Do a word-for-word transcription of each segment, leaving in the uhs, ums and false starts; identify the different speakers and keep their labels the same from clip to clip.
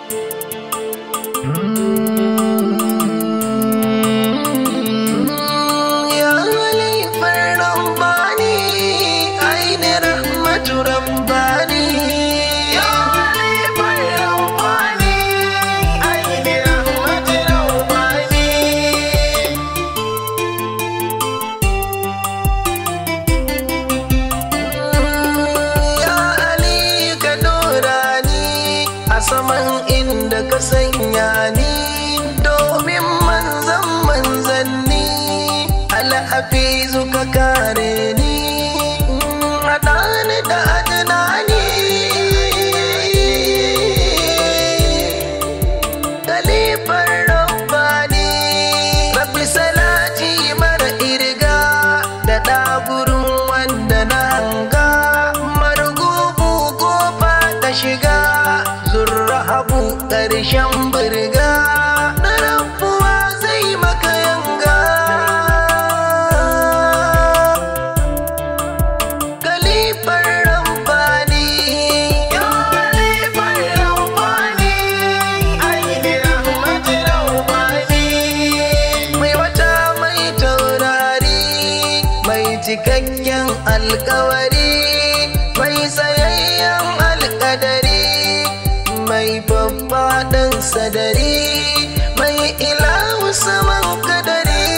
Speaker 1: saman inda ka sanya ni domin manzan manzanni alhafizu ka kare ni haɗa ni da adnani kalifar rabbani rabbi salati mara irga da ɗagurin wanda na hanga margubu kofa ta shiga abu ƙarshen birga na rabuwa zai maka yanga kalifar rabbani ya kalifar rabbani aini rahmat rabbani mai wata mai taurari mai cikakken alkawari mai tsayayyen alƙadari mai babbaɗan sadari mai ilahu saman kadari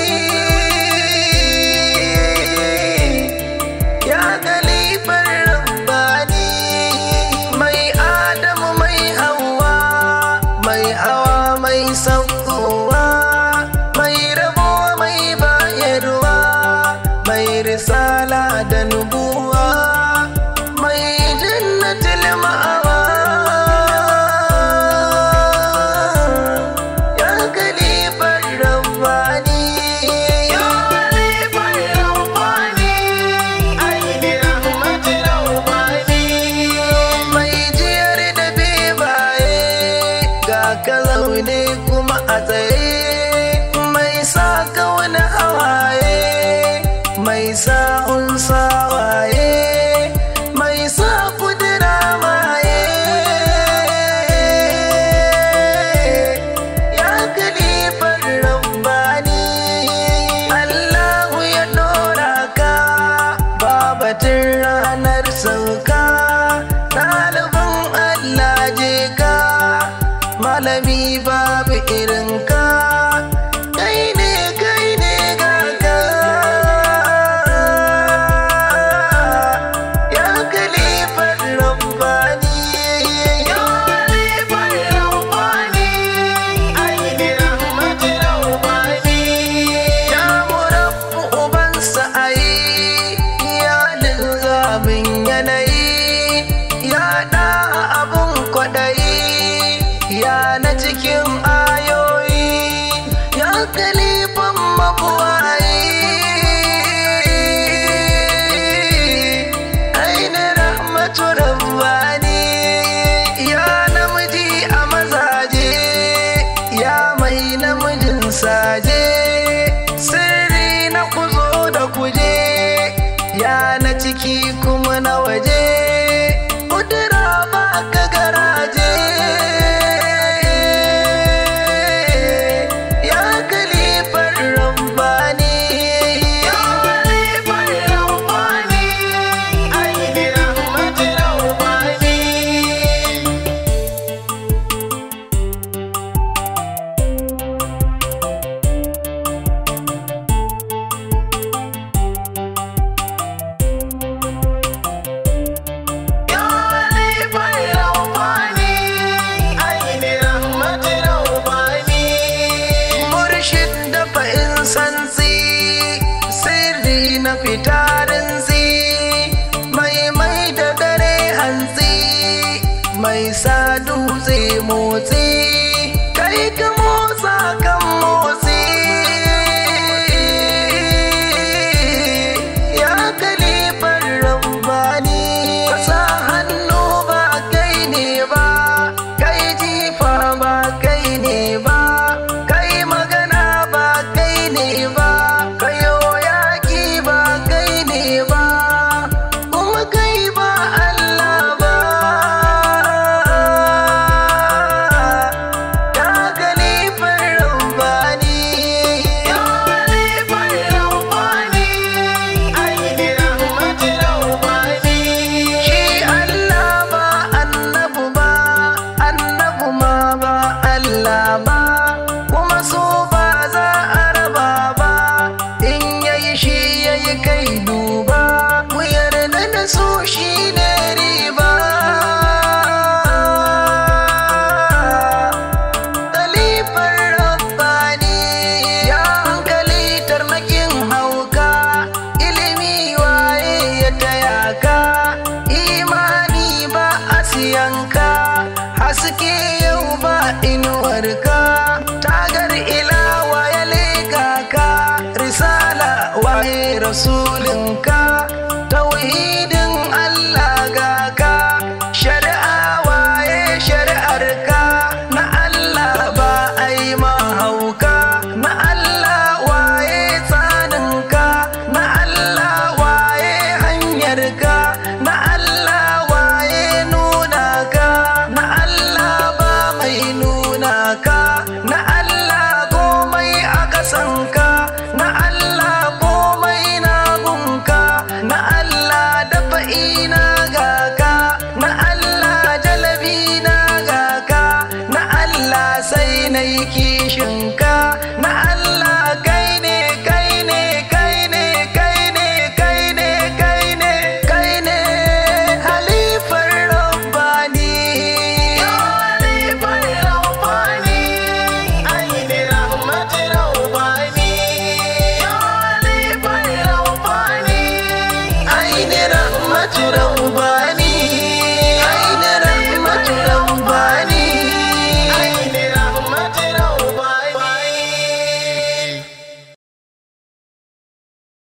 Speaker 1: ya kalifar rabbani mai adamu mai hawa mai hawa mai saukowa mai rabuwa mai bayarwa mai risala da nubuwa mai jannatul ma'awa kuma a tsaye mai sa ka wani hawaye mai sa'un sawaye mai sa kudura maye ya kalifar rabbani Allahu ya dora ka babatin ranar sauka ɗaliban Allah je ka malami babu irinka kai ne kai ne gaga ya kalifar rabbani ya kalifar rabbani aini rahmat rabbani ya murabbu uban sa'ayi ya linzamin yanayi ya da abun kwaɗayi ya na cikin ayoyi ya kalifan mabuwayi aini rahmatu rabbani ya namiji a mazaje ya mai namijin saje sirri na kuzo da kuje ya na ciki kuma na waje kudura ba ka garaje fitarin zi mai mai da dare hantsi mai sa dutse motsi kai ka motsa kan motsi ya kalifar rabbani ka sa hannu ba kai ne ba kai jifa ba kai ne ba kai magana ba kai ne ba kayo ba kuma kai ba Allah ba ka haske yau ba inuwarka tagar ilawa ya leka ka risala waye rasulinka tauhidin